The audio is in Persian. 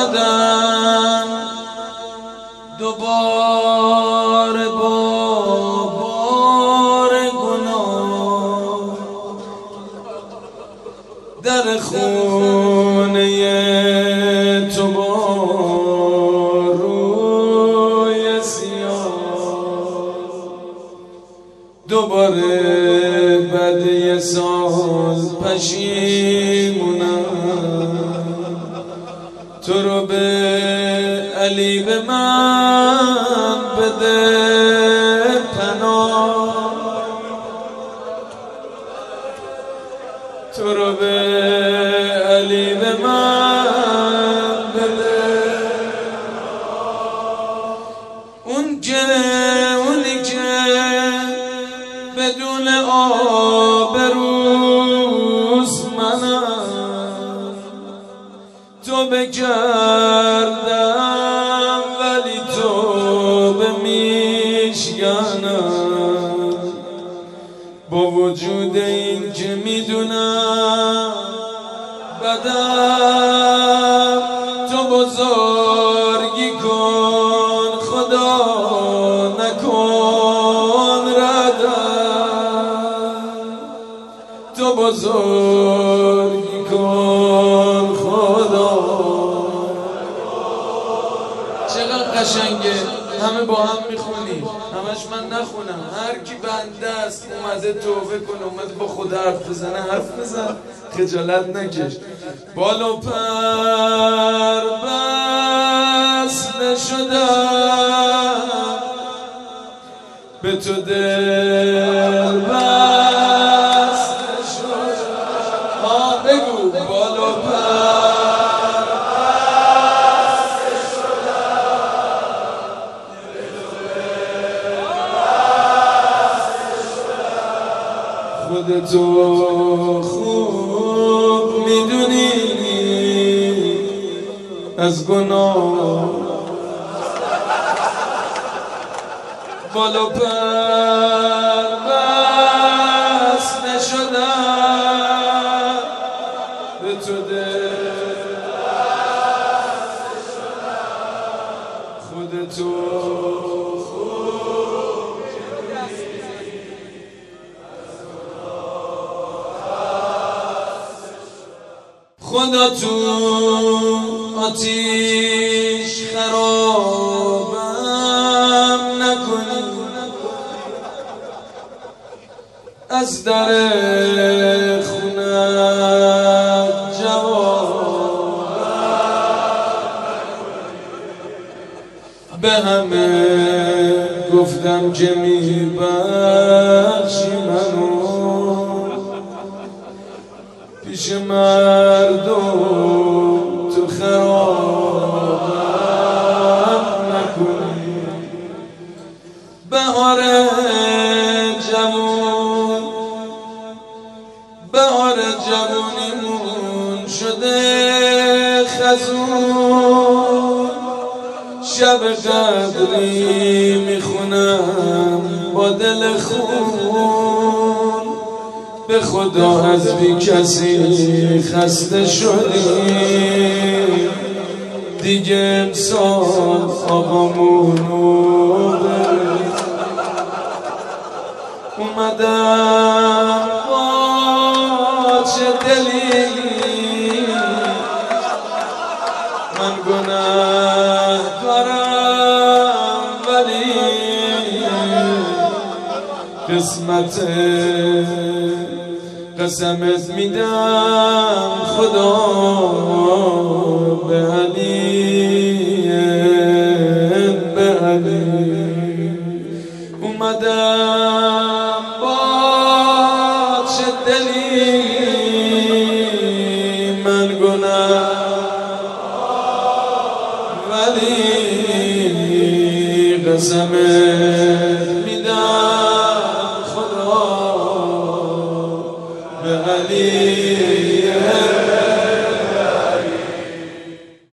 اومدم دوباره با بار گناه در خونه تو با روی سیاه دوباره بعد یه سال پشیمونم تو رو به علی به من بده پناه تو رو به علی به من بده اونی که بدون آبروز منم تو بگردم ولی تو به میشکنم با وجود این که میدونم بدم تو بزرگی کن خدا نکن ردم تو بزرگی کن خدا. چقدر قشنگه همه با هم میخونیم همش من نخونم هر کی بنده است اومده توبه کنه اومده با خدا حرف بزنه حرف بزن خجالت نکش بال و پر بسته شدم به تو دل بسته شدم بگو بال و پر خودتو خوب میدونی از گناه بالا پر بسته شدم به تو دل خودتو خدا تو آتیش خرابم نکنی از در خونت جوابم به همه گفتم که میبخشی منو پیش مردم تو خرابم نکنی بهار جوون بهار جوونیمون شده خزون شب قدری میخونم با دل خون به خدا از بی کسی خسته شدیم دیگه امسال آقامونو بریم اومدم با چه دلی من گناه دارم ولی قسمت قسمت میدم خدا به علی اومدم با چه دلی من گناه ولی قسمت